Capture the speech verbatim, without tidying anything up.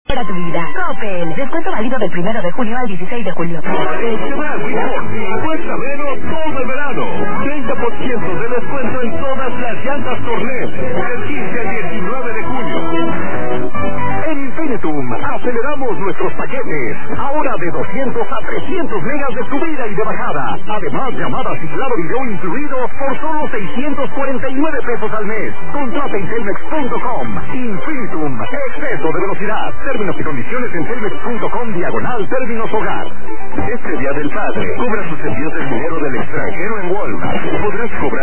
Para tu vida. Coppel. Descuento válido del primero de junio al dieciséis de julio. Express Report. Cuesta menos todo el verano. treinta por ciento de descuento en todas las llantas Tornet. Del quince al diecinueve de junio. En Infinitum aceleramos nuestros paquetes. Ahora de doscientos a trescientos megas de subida y de bajada. Además, llamadas y claro video incluido por solo seiscientos cuarenta y nueve pesos al mes. Contrata en telmex punto com. Infinitum. Exceso de velocidad. Términos y condiciones en telmex punto com diagonal términos hogar. Este Día del Padre, cobra sus envíos del dinero del extranjero en Walmart. Podrás cobrar